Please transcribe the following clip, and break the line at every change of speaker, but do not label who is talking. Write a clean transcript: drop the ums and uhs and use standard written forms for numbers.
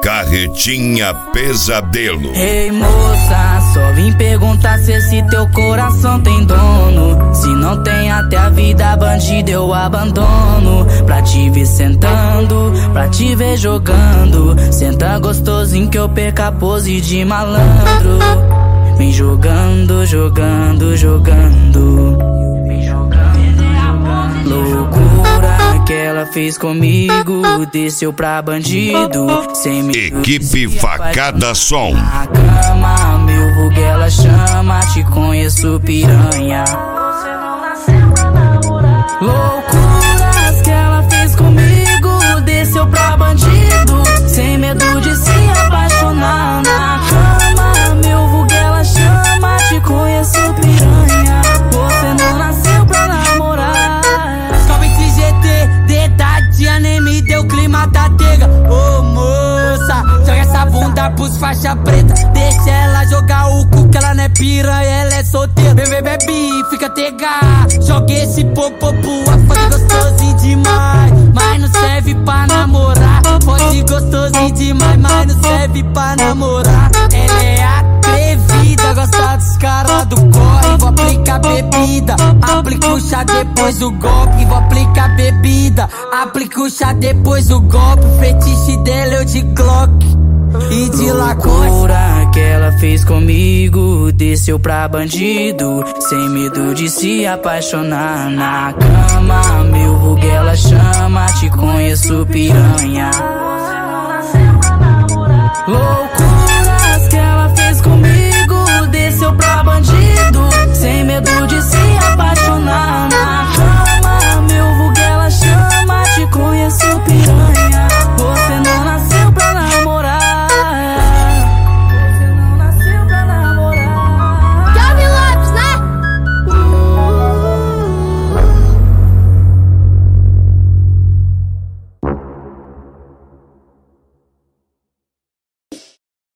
Carretinha Pesadelo.
Ei moça, só vim perguntar se esse teu coração tem dono. Se não tem, até a vida bandida eu abandono. Pra te ver sentando, pra te ver jogando. Senta gostosinho que eu perca a pose de malandro. Vem jogando, jogando, jogando. Loucura que ela fez comigo, desceu pra bandido. Sem medo.
Equipe Facada Som.
Na cama, meu vulgo ela chama, te conheço piranha. Loucuras que ela fez comigo, desceu pra bandido. Sem medo de se apaixonar. Na cama, meu vulgo ela chama, te conheço piranha. Você não nasceu pra namorar. Nem me deu clima da tega. Ô moça, joga essa bunda pros faixa preta. Deixa ela jogar o cu que ela não é piranha, ela é solteira. Bebê, bebe, fica tega. Joga esse popô pro pode gostosinho demais, mas não serve pra namorar. Pode gostosinho demais, mas não serve pra namorar. Ela é atrevida, gosta dos caras do corre. Vou aplicar bebida, aplica o chá depois o golpe. Vou aplicar bebida, aplica o chá depois o golpe. O fetiche dela eu de Glock e de Lacoste. Que ela fez comigo, desceu pra bandido. Sem medo de se apaixonar. Na cama, meu vulgo ela chama, te conheço piranha.